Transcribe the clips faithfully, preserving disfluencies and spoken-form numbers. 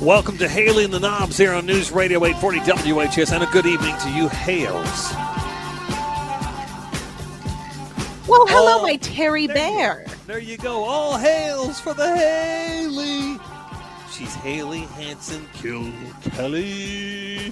Welcome to Haley and the Knobs here on News Radio eight forty W H S, and a good evening to you, Hales. Well, hello, All, my Terry there Bear. You, there you go. All hails for the Haley. She's Haley Hanson Kilkelly.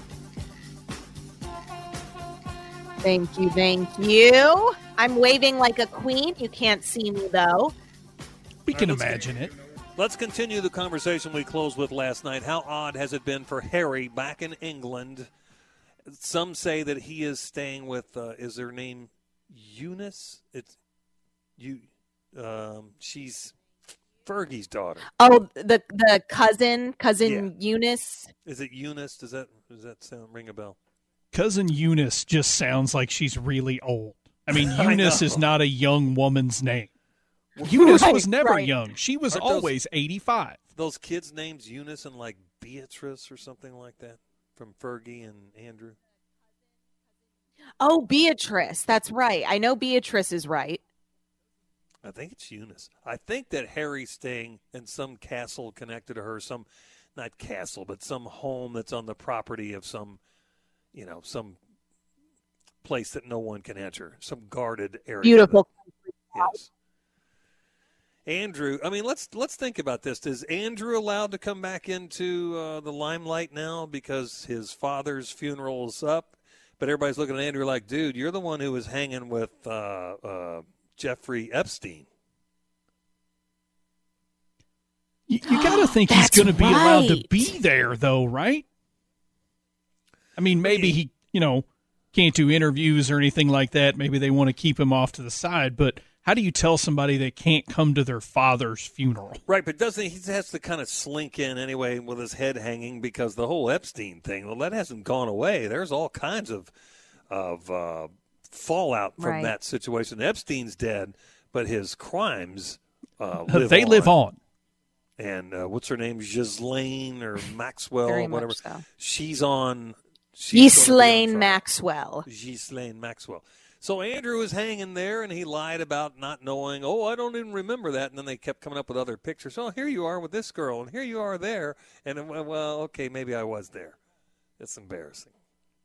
Thank you, thank you. I'm waving like a queen. You can't see me, though. We can All right, imagine it. Let's continue the conversation we closed with last night. How odd has it been for Harry back in England? Some say that he is staying with, uh, is her name Eunice? It's you. Um, she's Fergie's daughter. Oh, the the cousin, cousin Yeah. Eunice. Is it Eunice? Does that does that sound ring a bell? Cousin Eunice just sounds like she's really old. I mean, I Eunice know. is not a young woman's name. Eunice Right, was never right. young. She was Aren't those- always eighty-five. Those kids' names Eunice and like Beatrice or something like that from Fergie and Andrew. Oh, Beatrice. That's right. I know Beatrice is right. I think it's Eunice. I think that Harry's staying in some castle connected to her, some not castle, but some home that's on the property of some, you know, some place that no one can enter, some guarded area. Beautiful. that- yes. Andrew, I mean, let's let's think about this. Is Andrew allowed to come back into uh, the limelight now because his father's funeral is up? But everybody's looking at Andrew like, dude, you're the one who was hanging with uh, uh, Jeffrey Epstein. You, you got to think he's That's going to be allowed to right. be there, though, right? I mean, maybe he, you know, can't do interviews or anything like that. Maybe they want to keep him off to the side. But how do you tell somebody they can't come to their father's funeral? Right, but doesn't he, he has to kind of slink in anyway with his head hanging because the whole Epstein thing, well, that hasn't gone away. There's all kinds of of uh, fallout from Right. that situation. Epstein's dead, but his crimes uh, live they on. live on. And uh, what's her name, Ghislaine or Maxwell, Very whatever. much so. She's on. She's gonna be on Ghislaine trial. Maxwell. Ghislaine Maxwell. So Andrew was hanging there, and he lied about not knowing. Oh, I don't even remember that. And then they kept coming up with other pictures. Oh, here you are with this girl, and here you are there. And uh, well, okay, maybe I was there. It's embarrassing.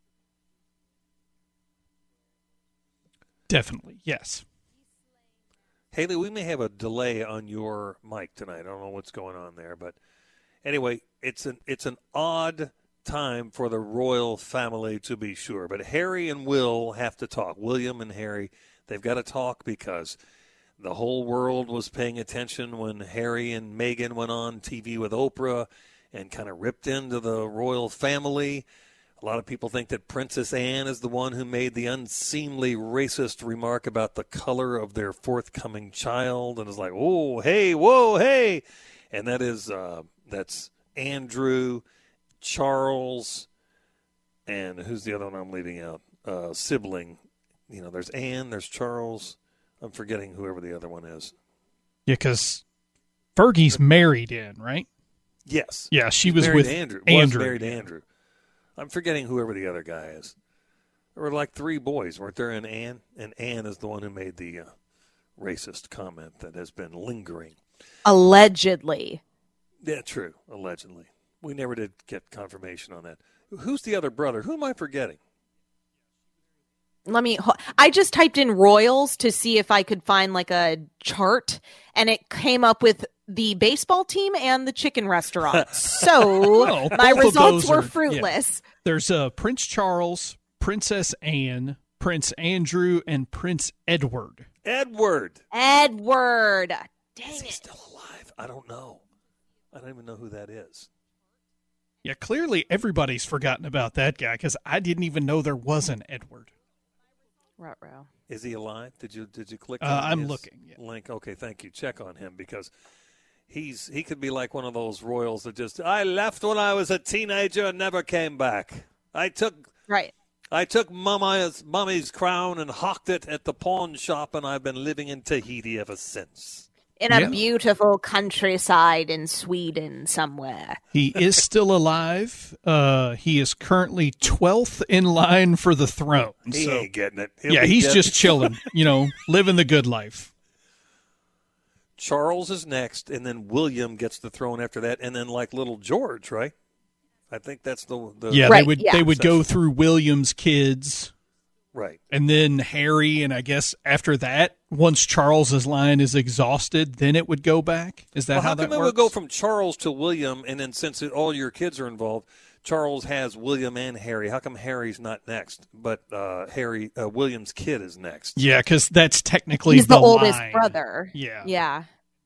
Definitely, yes. Haley, we may have a delay on your mic tonight. I don't know what's going on there, but anyway, it's an it's an odd time for the royal family, to be sure. But Harry and Will have to talk. William and Harry, they've got to talk because the whole world was paying attention when Harry and Meghan went on T V with Oprah and kind of ripped into the royal family. A lot of people think that Princess Anne is the one who made the unseemly racist remark about the color of their forthcoming child, and is like, oh, hey, whoa, hey. And that is uh, that's Andrew, Charles, and who's the other one I'm leaving out? Uh, sibling. You know, there's Anne, there's Charles. I'm forgetting whoever the other one is. Yeah, because Fergie's married in, right? Yes. Yeah, she She's was married with to Andrew. Andrew. Was married to Andrew. I'm forgetting whoever the other guy is. There were like three boys, weren't there? And Anne, and Anne is the one who made the uh, racist comment that has been lingering. Allegedly. Yeah, true. Allegedly, we never did get confirmation on that. Who's the other brother? Who am I forgetting? Let me, I just typed in royals to see if I could find like a chart, and it came up with the baseball team and the chicken restaurant. So Well, my both of results those were are- yeah. fruitless. There's uh, Prince Charles, Princess Anne, Prince Andrew, and Prince Edward. Edward. Edward. Dang Is he it. still alive? I don't know. I don't even know who that is. Yeah, clearly everybody's forgotten about that guy because I didn't even know there was an Edward. Ruh-roh. Is he alive? Did you did you click Uh, on I'm his looking, yeah. link? Okay, thank you. Check on him because he's he could be like one of those royals that just I left when I was a teenager and never came back. I took Right. I took mama's mummy's crown and hawked it at the pawn shop, and I've been living in Tahiti ever since. In a Yeah. beautiful countryside in Sweden somewhere. He is still alive. Uh, he is currently twelfth in line for the throne. He So, ain't getting it. He'll yeah, be he's dead. just chilling, you know, living the good life. Charles is next, and then William gets the throne after that, and then like little George, right? I think that's the, the yeah. Right, they would yeah. they would go through William's kids, right. and then Harry, and I guess after that, once Charles's line is exhausted, then it would go back. Is that Well, how, how that come it works? would go from Charles to William, and then since it, all your kids are involved, Charles has William and Harry. How come Harry's not next, but uh, Harry uh, William's kid is next? Yeah, because that's technically He's the, the oldest line. brother. Yeah. Yeah.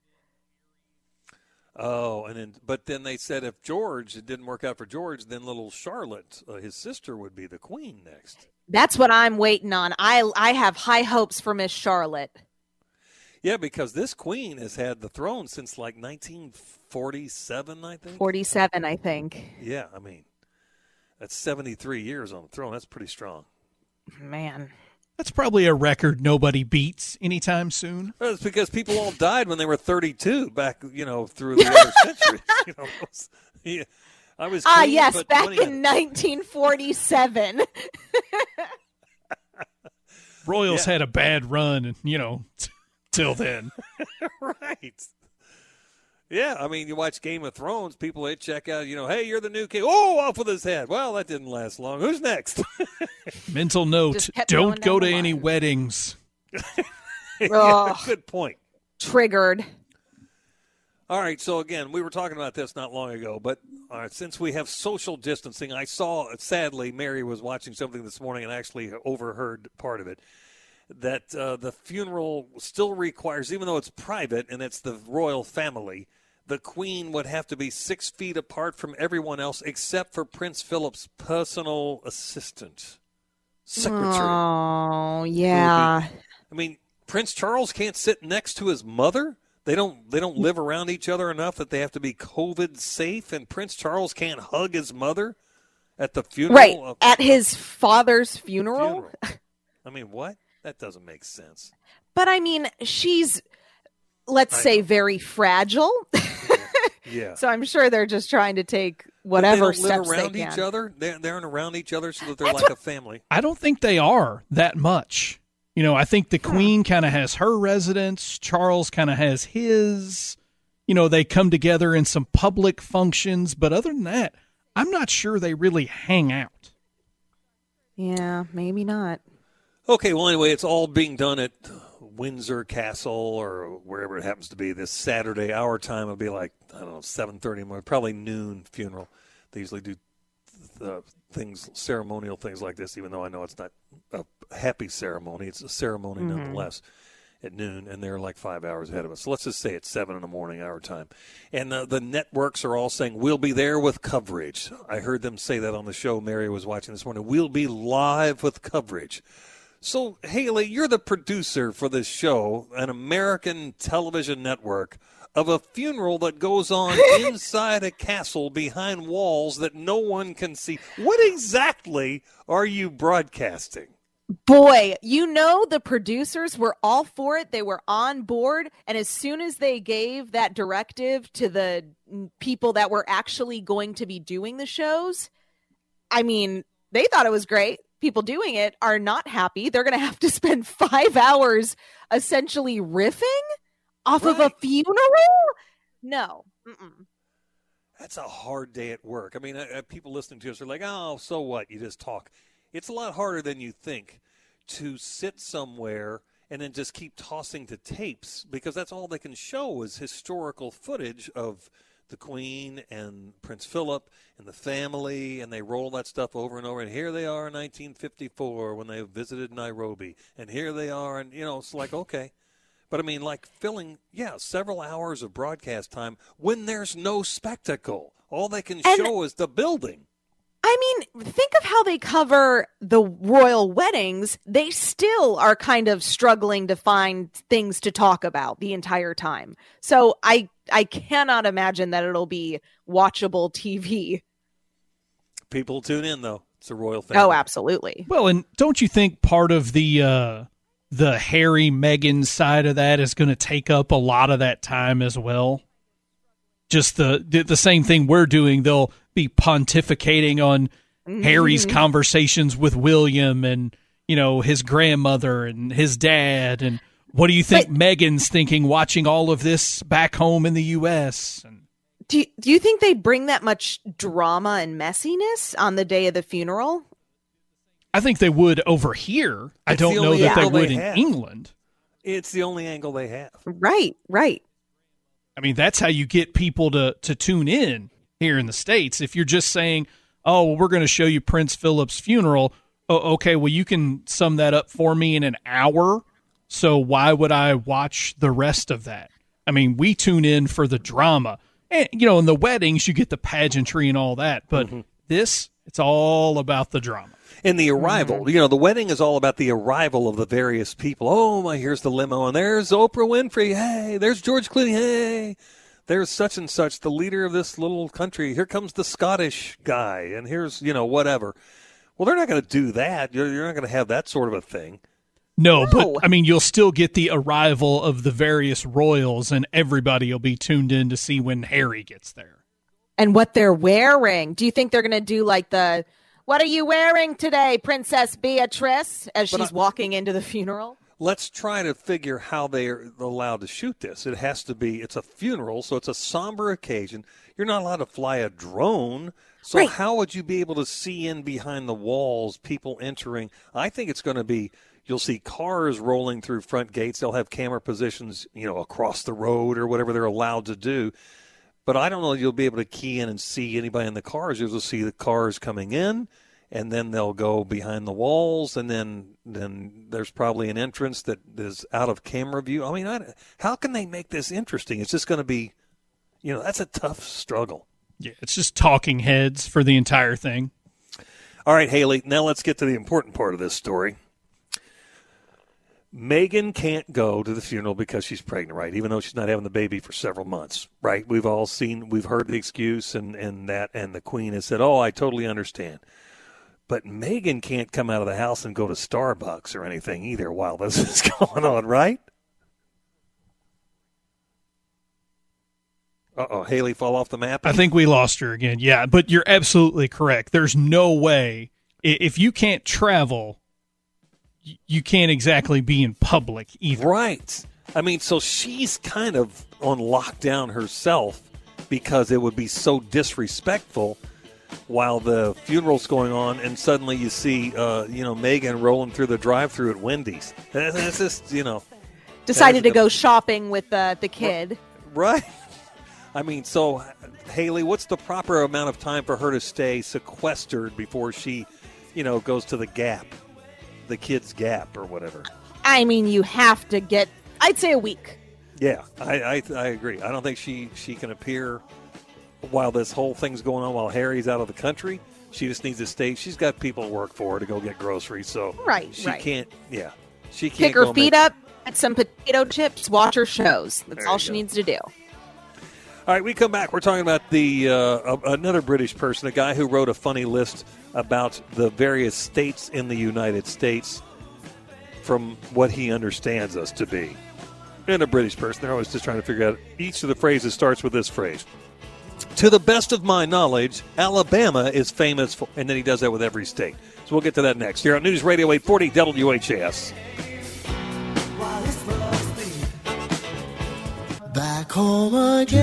Oh, and then but then they said if George it didn't work out for George, then little Charlotte, uh, his sister, would be the queen next. That's what I'm waiting on. I I have high hopes for Miss Charlotte. Yeah, because this queen has had the throne since like nineteen forty-seven, I think. forty-seven, I think. Yeah, I mean, that's seventy-three years on the throne. That's pretty strong. Man. That's probably a record nobody beats anytime soon. Well, it's because people all died when they were thirty-two back, you know, through the other centuries. You know, yeah, I was. Ah, queen, yes, but back twenty in nineteen forty-seven. Royals Yeah. had a bad run, and you know, till then. Right. Yeah, I mean, you watch Game of Thrones, people they check out, you know, hey, you're the new king. Oh, off with his head. Well, that didn't last long. Who's next? Mental note: Just kept going don't go down to the any line. weddings. Yeah, Ugh. good point. Triggered. All right, so again, we were talking about this not long ago, but uh, since we have social distancing, I saw, sadly, Mary was watching something this morning and actually overheard part of it, that uh, the funeral still requires, even though it's private and it's the royal family, the Queen would have to be six feet apart from everyone else except for Prince Philip's personal assistant, secretary. Oh, yeah. I mean, Prince Charles can't sit next to his mother. They don't. They don't live around each other enough that they have to be COVID safe. And Prince Charles can't hug his mother at the funeral. Right. Of, At his father's funeral. funeral. I mean, what? That doesn't make sense. But I mean, she's, let's I say, know. very fragile. Yeah. So I'm sure they're just trying to take But whatever they don't steps live around they can. each other. They're, they aren't around each other, so that they're That's like a family. I don't think they are that much. You know, I think the Queen kind of has her residence. Charles kind of has his. You know, they come together in some public functions. But other than that, I'm not sure they really hang out. Yeah, maybe not. Okay, well, anyway, it's all being done at Windsor Castle or wherever it happens to be this Saturday. Our time will be like, I don't know, seven thirty, probably noon funeral. They usually do uh, things, ceremonial things like this, even though I know it's not a happy ceremony. It's a ceremony Mm-hmm. nonetheless at noon, and they're like five hours ahead of us. So let's just say it's seven in the morning, our time. And uh, the networks are all saying, we'll be there with coverage. I heard them say that on the show Mary was watching this morning. We'll be live with coverage. So, Haley, you're the producer for this show, an American television network, of a funeral that goes on inside a castle behind walls that no one can see. What exactly are you broadcasting? Boy, you know the producers were all for it. They were on board. And as soon as they gave that directive to the people that were actually going to be doing the shows, I mean, they thought it was great. People doing it are not happy. They're going to have to spend five hours essentially riffing off of a Right. funeral? No. Mm-mm. That's a hard day at work. I mean, uh, uh, people listening to us are like, oh, so what? You just talk. It's a lot harder than you think to sit somewhere and then just keep tossing to tapes, because that's all they can show is historical footage of the Queen and Prince Philip and the family, and they roll that stuff over and over. And here they are in nineteen fifty-four when they visited Nairobi, and here they are, and, you know, it's like, okay. But, I mean, like filling, yeah, several hours of broadcast time when there's no spectacle. All they can And- show is the building. I mean, think of how they cover the royal weddings. They still are kind of struggling to find things to talk about the entire time. So I I cannot imagine that it'll be watchable T V. People tune in, though. It's a royal family. Oh, absolutely. Well, and don't you think part of the uh, the Harry Meghan side of that is going to take up a lot of that time as well? Just the, the the same thing we're doing. They'll be pontificating on Harry's conversations with William and, you know, his grandmother and his dad and What do you think But- Megan's thinking watching all of this back home in the U S? And Do you, do you think they bring that much drama and messiness on the day of the funeral? I think they would over here. I It's don't the know only that they angle would they in have. England. It's the only angle they have. Right, right. I mean, that's how you get people to, to tune in here in the States. If you're just saying, oh, well, we're going to show you Prince Philip's funeral. Oh, okay, well, you can sum that up for me in an hour. So why would I watch the rest of that? I mean, we tune in for the drama. And, you know, in the weddings, you get the pageantry and all that. But Mm-hmm. this, it's all about the drama. And the arrival, Mm-hmm. you know, the wedding is all about the arrival of the various people. Oh, my, here's the limo, and there's Oprah Winfrey. Hey, there's George Clooney. Hey, there's such and such, the leader of this little country. Here comes the Scottish guy, and here's, you know, whatever. Well, they're not going to do that. You're, you're not going to have that sort of a thing. No, No. but I mean, you'll still get the arrival of the various royals, and everybody will be tuned in to see when Harry gets there. And what they're wearing. Do you think they're going to do like the, what are you wearing today, Princess Beatrice, as But she's I- walking into the funeral? Let's try to figure how they're allowed to shoot this. It has to be, it's a funeral, so it's a somber occasion. You're not allowed to fly a drone. So Right. how would you be able to see in behind the walls, people entering? I think it's going to be, you'll see cars rolling through front gates. They'll have camera positions, you know, across the road or whatever they're allowed to do. But I don't know if you'll be able to key in and see anybody in the cars. You'll just see the cars coming in, and then they'll go behind the walls, and then then there's probably an entrance that is out of camera view. I mean, I, how can they make this interesting? It's just going to be, you know, that's a tough struggle. Yeah, it's just talking heads for the entire thing. All right, Haley, now let's get to the important part of this story. Meghan can't go to the funeral because she's pregnant, right? Even though she's not having the baby for several months, right? We've all seen, we've heard the excuse and, and that, and the Queen has said, oh, I totally understand. But Meghan can't come out of the house and go to Starbucks or anything either while this is going on, right? Uh-oh, Haley fall off the map? I think we lost her again. Yeah, but you're absolutely correct. There's no way, i- if you can't travel, y- you can't exactly be in public either. Right. I mean, so she's kind of on lockdown herself because it would be so disrespectful while the funeral's going on, and suddenly you see, uh, you know, Meghan rolling through the drive-thru at Wendy's. It's just, you know, Decided to That's go shopping with the, the kid. right. I mean, so Haley, what's the proper amount of time for her to stay sequestered before she, you know, goes to the Gap, the kids' Gap or whatever? I mean, you have to get, I'd say a week. Yeah, I, I I agree. I don't think she, she can appear while this whole thing's going on, while Harry's out of the country. She just needs to stay. She's got people to work for her to go get groceries, so Right, she right. can't. Yeah, she can't Kick her go feet make- up, get some potato chips, watch her shows. That's There all you she go. needs to do. All right, we come back. We're talking about the uh, another British person, a guy who wrote a funny list about the various states in the United States from what he understands us to be. And a British person, they're always just trying to figure out each of the phrases starts with this phrase. To the best of my knowledge, Alabama is famous for, and then he does that with every state. So we'll get to that next here on News Radio eight forty W H A S. Back home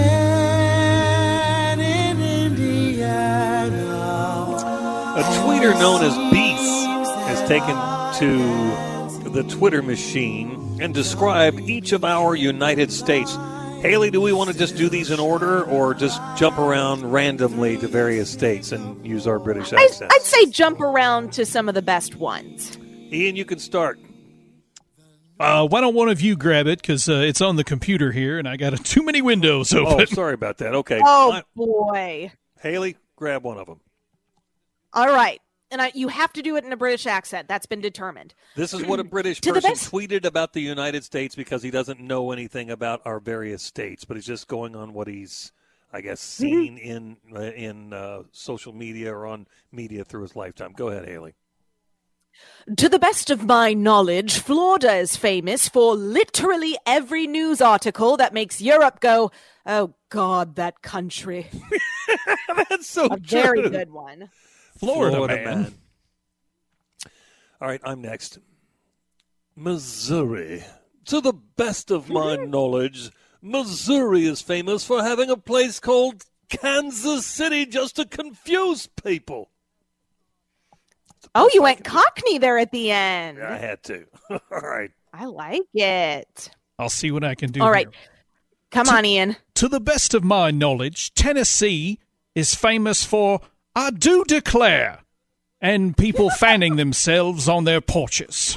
again in Indiana. A tweeter known as Beast has taken to the Twitter machine and described each of our United States. Haley, do we want to just do these in order or just jump around randomly to various states and use our British I, accents? I'd say jump around to some of the best ones. Ian, you can start. Uh, why don't one of you grab it, because uh, it's on the computer here, and I got a, too many windows Oh, open. sorry about that. Okay. Oh, I- boy. Haley, grab one of them. All right. And I, you have to do it in a British accent. That's been determined. This is what a British To the person best- tweeted about the United States because he doesn't know anything about our various states, but he's just going on what he's, I guess, seen in uh, in uh, social media or on media through his lifetime. Go ahead, Haley. To the best of my knowledge, Florida is famous for literally every news article that makes Europe go, oh, God, that country. That's so A very true. good one. Florida, man. All right, I'm next. Missouri. To the best of my knowledge, Missouri is famous for having a place called Kansas City just to confuse people. Oh, you went Cockney there at the end. I had to. All right. I like it. I'll see what I can do. All right. Here. Come to, on, Ian. To the best of my knowledge, Tennessee is famous for I do declare and people fanning themselves on their porches.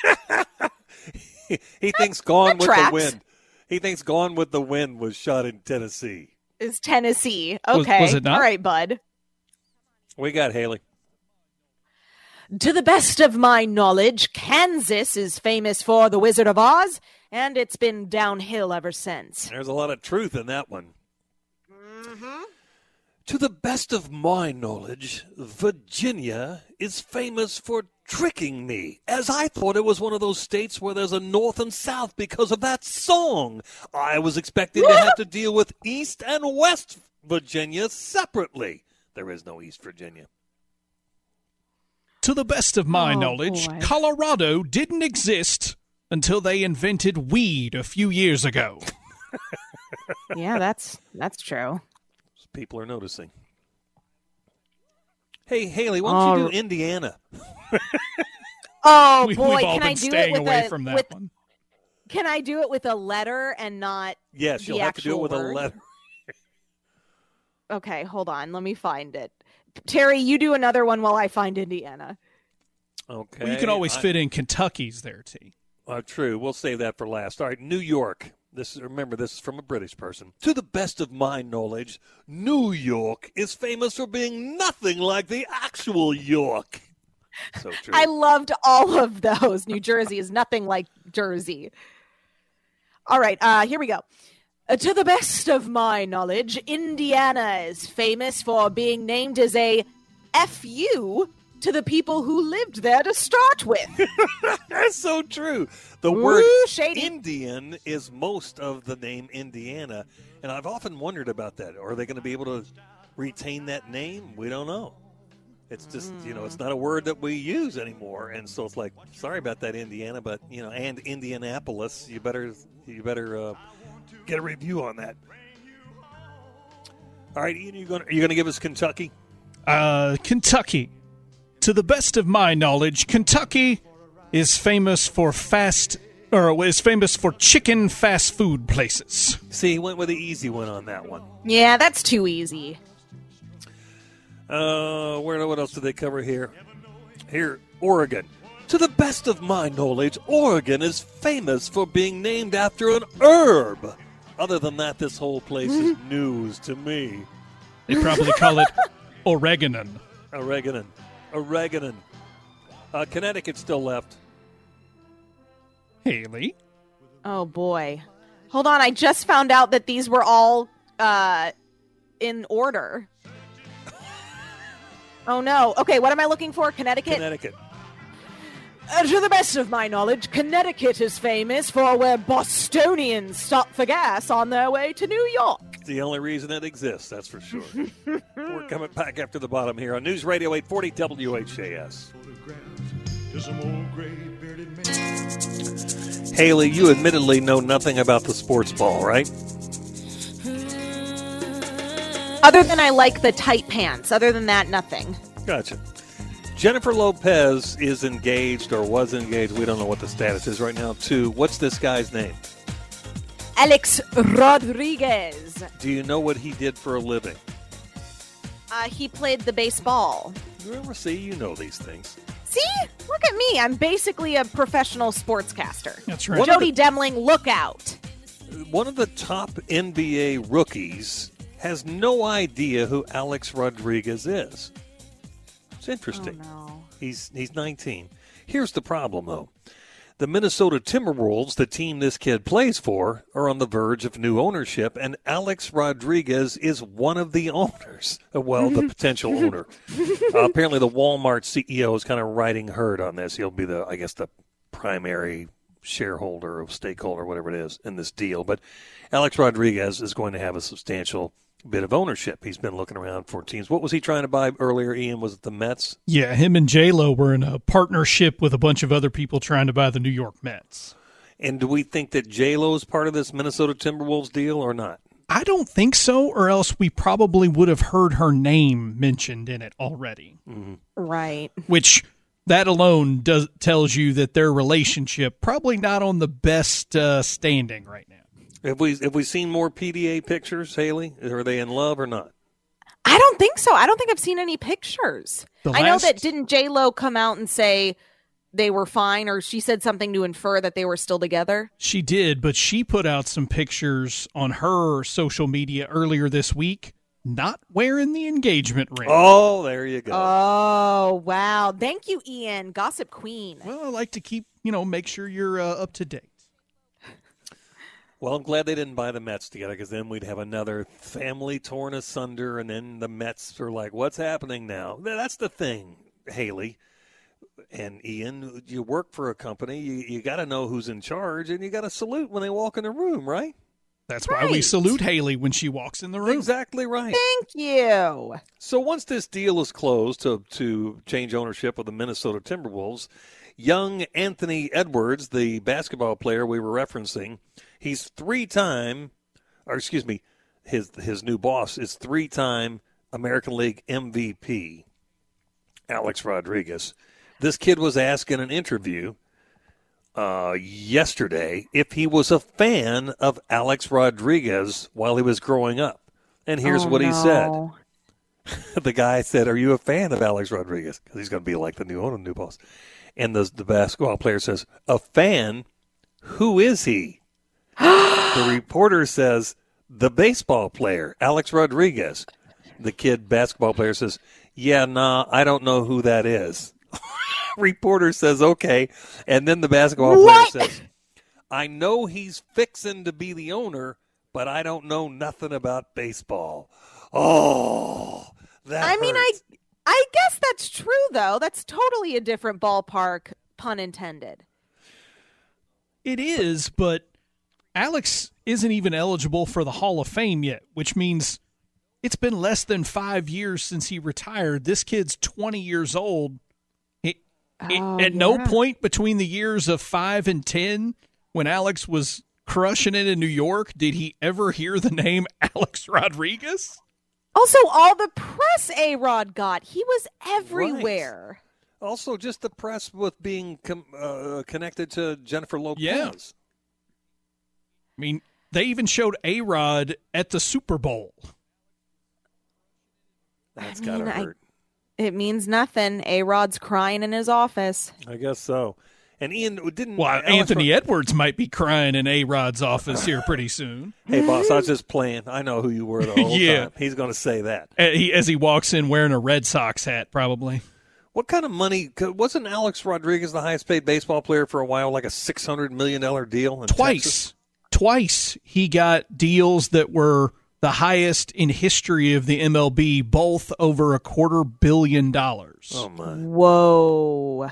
he, he thinks Gone that with tracks. the Wind. He thinks Gone with the Wind was shot in Tennessee. Is Tennessee. Was- Okay. was it not? All right, bud. We got Haley. To the best of my knowledge, Kansas is famous for The Wizard of Oz, and it's been downhill ever since. There's a lot of truth in that one. Mm-hmm. To the best of my knowledge, Virginia is famous for tricking me, as I thought it was one of those states where there's a north and south because of that song. I was expecting to have to deal with East and West Virginia separately. There is no East Virginia. To the best of my Oh, knowledge, boy. Colorado didn't exist until they invented weed a few years ago. Yeah, that's that's true. People are noticing. Hey, Haley, why don't you Uh, do Indiana? Oh we, boy, we've all can been I do staying it with away a from that with, one. Can I do it with a letter and not Yes, the you'll have to do it actual with word? a letter. Okay, hold on. Let me find it. Terry, you do another one while I find Indiana. Okay. Well, you can always I- fit in Kentucky's there, T. Uh, true. We'll save that for last. All right, New York. This is, remember, this is from a British person. To the best of my knowledge, New York is famous for being nothing like the actual York. So true. I loved all of those. New Jersey is nothing like Jersey. All right, uh, here we go. Uh, to the best of my knowledge, Indiana is famous for being named as a F U to the people who lived there to start with. That's so true. The Ooh, word shady. Indian is most of the name Indiana, and I've often wondered about that. Are they going to be able to retain that name? We don't know. It's just, you know, it's not a word that we use anymore, and so it's like, sorry about that, Indiana, but you know, and Indianapolis, you better, you better uh, get a review on that. All right, Ian, you going you going to give us Kentucky? Uh, Kentucky. To the best of my knowledge, Kentucky is famous for fast, or is famous for chicken fast food places. See, he went with the easy one on that one. Yeah, that's too easy. Uh, where? What else did they cover here? Here, Oregon. To the best of my knowledge, Oregon is famous for being named after an herb. Other than that, this whole place is news to me. They probably call it oreganon. Oregon. Oregon. Uh, Connecticut still left. Haley. Oh boy. Hold on, I just found out that these were all uh in order. Oh no. Okay, what am I looking for? Connecticut? Connecticut. Uh, to the best of my knowledge, Connecticut is famous for where Bostonians stop for gas on their way to New York. It's the only reason it exists, that's for sure. We're coming back after the bottom here on News Radio eight forty W H A S. Haley, you admittedly know nothing about the sports ball, right? Other than I like the tight pants. Other than that, nothing. Gotcha. Jennifer Lopez is engaged or was engaged. We don't know what the status is right now. To what's this guy's name? Alex Rodriguez. Do you know what he did for a living? Uh, he played the baseball. You ever see? You know these things. See? Look at me. I'm basically a professional sportscaster. That's right. One of Jody Demling, look out. One of the top N B A rookies has no idea who Alex Rodriguez is. It's interesting. Oh, no. He's he's nineteen. Here's the problem, though. The Minnesota Timberwolves, the team this kid plays for, are on the verge of new ownership, and Alex Rodriguez is one of the owners. Well, the potential owner. Uh, apparently, the Walmart C E O is kind of riding herd on this. He'll be the, I guess, the primary shareholder or stakeholder, whatever it is, in this deal. But Alex Rodriguez is going to have a substantial bit of ownership. He's been looking around for teams. What was he trying to buy earlier, Ian? Was it the Mets? Yeah, him and J-Lo were in a partnership with a bunch of other people trying to buy the New York Mets. And do we think that J-Lo is part of this Minnesota Timberwolves deal or not? I don't think so, or else we probably would have heard her name mentioned in it already. Mm-hmm. Right. Which, that alone does tells you that their relationship probably not on the best uh, standing right now. Have we have we seen more P D A pictures, Haley? Are they in love or not? I don't think so. I don't think I've seen any pictures. The I know last- that didn't J-Lo come out and say they were fine, or she said something to infer that they were still together? She did, but she put out some pictures on her social media earlier this week, not wearing the engagement ring. Oh, there you go. Oh, wow. Thank you, Ian. Gossip Queen. Well, I like to keep, you know, make sure you're uh, up to date. Well, I'm glad they didn't buy the Mets together, because then we'd have another family torn asunder, and then the Mets are like, what's happening now? That's the thing, Haley and Ian. You work for a company. You, you got to know who's in charge, and you got to salute when they walk in the room, right? That's why we Right. salute Haley when she walks in the room. Exactly right. Thank you. So once this deal is closed to to change ownership of the Minnesota Timberwolves, young Anthony Edwards, the basketball player we were referencing, he's three-time, or excuse me, his his new boss is three-time American League M V P, Alex Rodriguez. This kid was asked in an interview uh, yesterday if he was a fan of Alex Rodriguez while he was growing up. And here's Oh, what he said. no. The guy said, "Are you a fan of Alex Rodriguez?" Because he's going to be like the new owner, new boss. And the the basketball player says, "A fan? Who is he?" The reporter says, "The baseball player, Alex Rodriguez." The kid basketball player says, "Yeah, nah, I don't know who that is." Reporter says, "Okay." And then the basketball What? player says, "I know he's fixing to be the owner, but I don't know nothing about baseball." Oh, that I mean, I hurts. I guess that's true, though. That's totally a different ballpark, pun intended. It is, but Alex isn't even eligible for the Hall of Fame yet, which means it's been less than five years since he retired. This kid's twenty years old. It, it- Oh, at no yeah. point between the years of five and ten, when Alex was crushing it in New York, did he ever hear the name Alex Rodriguez? Also, all the press A-Rod got. He was everywhere. Also, just the press with being com- uh, connected to Jennifer Lopez. Yeah. I mean, they even showed A-Rod at the Super Bowl. That's I gotta mean, I- hurt. It means nothing. A-Rod's crying in his office. I guess so. And Ian didn't. Well, Alex Anthony Rod- Edwards might be crying in A-Rod's office here pretty soon. Hey, boss, I was just playing. I know who you were the whole Yeah. time. He's going to say that. Uh, he, as he walks in wearing a Red Sox hat, probably. What kind of money? 'Cause wasn't Alex Rodriguez the highest paid baseball player for a while, like a six hundred million dollars deal? In Twice. Texas? Twice he got deals that were the highest in history of the M L B, both over a quarter billion dollars. Oh, my. Whoa.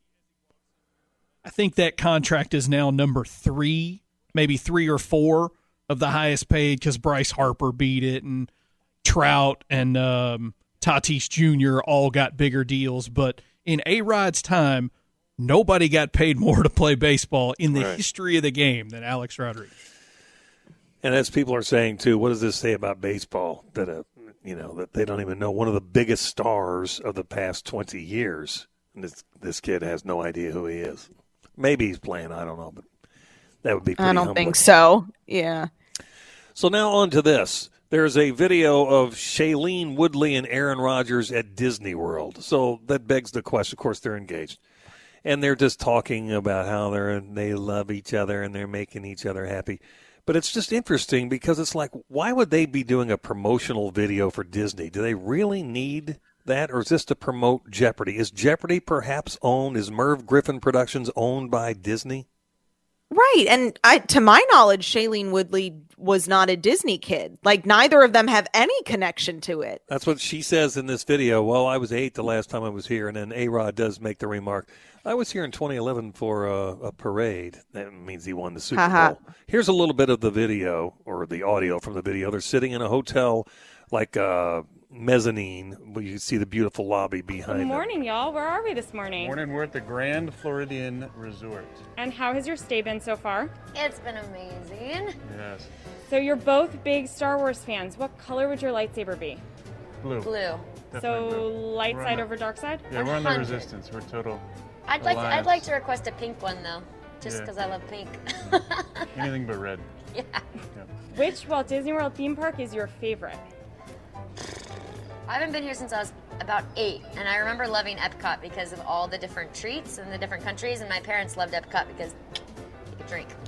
I think that contract is now number three, maybe three or four of the highest paid because Bryce Harper beat it and Trout and um, Tatis Junior all got bigger deals. But in A-Rod's time, nobody got paid more to play baseball in the Right. history of the game than Alex Rodriguez. And as people are saying, too, what does this say about baseball? That, uh, you know, that they don't even know one of the biggest stars of the past twenty years. And this, this kid has no idea who he is. Maybe he's playing. I don't know. But that would be pretty I don't humbling. think so. Yeah. So now on to this. There's a video of Shailene Woodley and Aaron Rodgers at Disney World. So that begs the question. Of course, they're engaged. And they're just talking about how they're they love each other and they're making each other happy. But it's just interesting because it's like, why would they be doing a promotional video for Disney? Do they really need that, or is this to promote Jeopardy? Is Jeopardy perhaps owned? Is Merv Griffin Productions owned by Disney? Right. And I, to my knowledge, Shailene Woodley was not a Disney kid. Like, neither of them have any connection to it. That's what she says in this video. Well, I was eight the last time I was here, and then A-Rod does make the remark, I was here in twenty eleven for a, a parade. That means he won the Super Ha-ha. Bowl. Here's a little bit of the video, or the audio from the video. They're sitting in a hotel, like uh, mezzanine where you can see the beautiful lobby behind Good them. morning, y'all. Where are we this morning? Morning, we're at the Grand Floridian Resort. And how has your stay been so far? It's been amazing. Yes. So you're both big Star Wars fans. What color would your lightsaber be? Blue. Blue. Definitely So blue. light We're on side the- over dark side? Yeah, we're on the one hundred. Resistance. We're total. I'd like to, I'd Alliance. like to request a pink one though, just Yeah. because I love pink. Anything but red. Yeah. Yeah. Which Walt Disney World theme park is your favorite? I haven't been here since I was about eight, and I remember loving Epcot because of all the different treats in the different countries, and my parents loved Epcot because you could drink.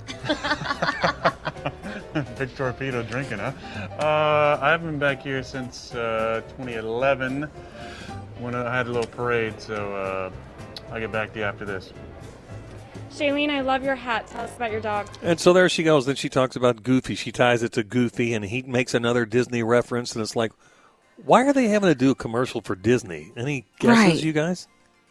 Big torpedo drinking, huh? Uh, I haven't been back here since uh, twenty eleven when I had a little parade, so uh, I'll get back to you after this. Shailene, I love your hat. Tell us about your dog. And so there she goes. Then she talks about Goofy. She ties it to Goofy, and he makes another Disney reference, and it's like, why are they having to do a commercial for Disney? Any guesses, Right. you guys?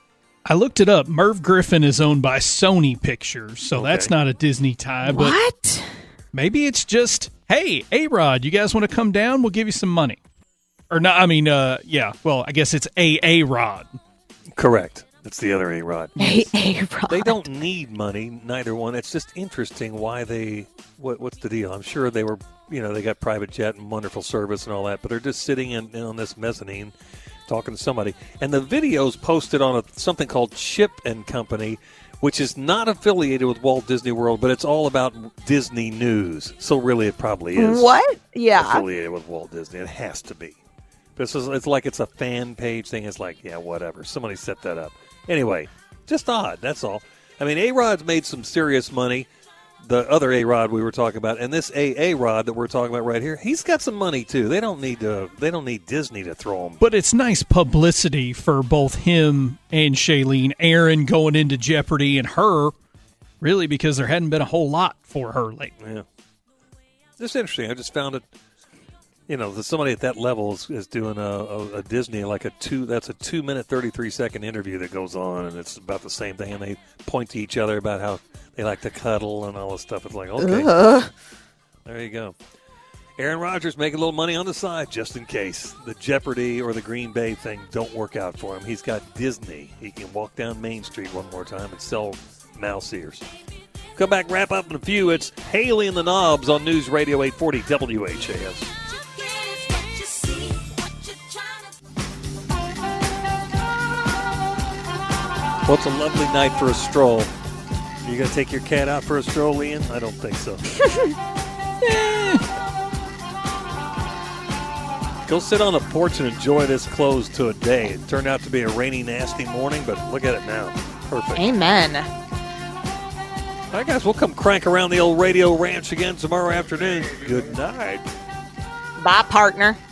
I looked it up. Merv Griffin is owned by Sony Pictures, so Okay. that's not a Disney tie. But What? maybe it's just, hey, A-Rod, you guys want to come down? We'll give you some money. Or not, I mean, uh, yeah, well, I guess it's A-A-Rod. Correct. It's the other A-Rod. A A Rod. They don't need money, neither one. It's just interesting why they, what, what's the deal? I'm sure they were, you know, they got private jet and wonderful service and all that, but they're just sitting in, in on this mezzanine talking to somebody. And the video's posted on a, something called Chip and Company, which is not affiliated with Walt Disney World, but it's all about Disney news. So really it probably is What? Yeah. affiliated with Walt Disney. It has to be. This is, it's like it's a fan page thing. It's like, yeah, whatever. Somebody set that up. Anyway, just odd, that's all. I mean, A-Rod's made some serious money. The other A-Rod we were talking about, and this A A-Rod that we're talking about right here, he's got some money too. They don't need to. They don't need Disney to throw him. But it's nice publicity for both him and Shailene. Aaron going into Jeopardy and her, really, because there hadn't been a whole lot for her lately. Yeah, just interesting. I just found it. You know, that somebody at that level is, is doing a, a, a Disney like a two. That's a two minute thirty three second interview that goes on, and it's about the same thing. And they point to each other about how they like to cuddle and all this stuff. It's like, okay, Ugh. there you go. Aaron Rodgers making a little money on the side just in case the Jeopardy or the Green Bay thing don't work out for him. He's got Disney. He can walk down Main Street one more time and sell mouse ears. Come back, wrap up in a few. It's Haley and the Knobs on News Radio eight forty W H A S. What's a lovely night for a stroll? You going to take your cat out for a stroll, Ian? I don't think so. Go sit on the porch and enjoy this close to a day. It turned out to be a rainy, nasty morning, but look at it now. Perfect. Amen. All right, guys, we'll come crank around the old Radio Ranch again tomorrow afternoon. Good night. Bye, partner.